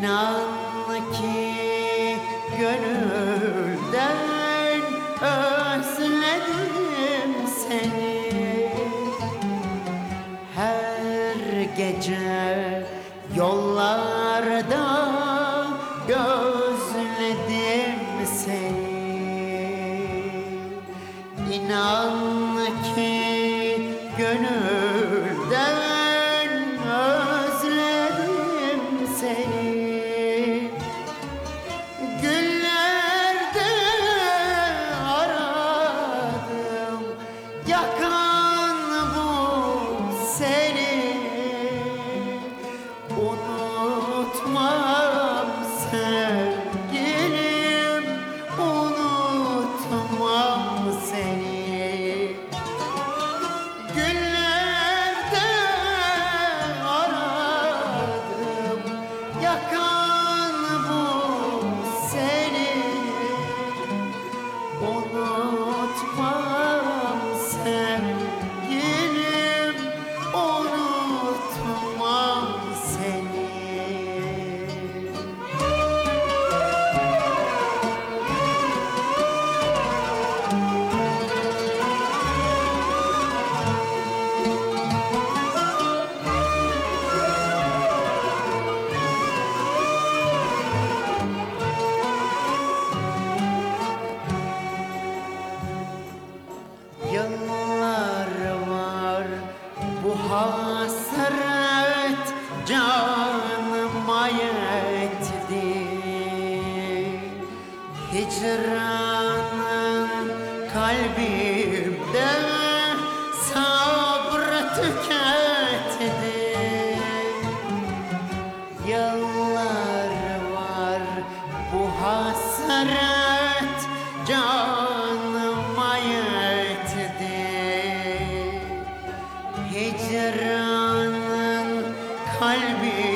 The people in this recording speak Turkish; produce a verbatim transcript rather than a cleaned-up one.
İnan ki gönülden özledim seni. Her gece yollarda gözledim seni. İnan ki gönülden özledim seni. Güllerde aradım yakan bu seni. Unutmam sevgilim, unutmam seni. Güllerde aradım yakan bu seni. Unutmam sevgilim, unutmam seni. Yıllar var bu hasret canıma yetti. Hicranın kalbimde sabrı tüketti. Yıllar var bu hasret canıma yetti. Hicranın kalbi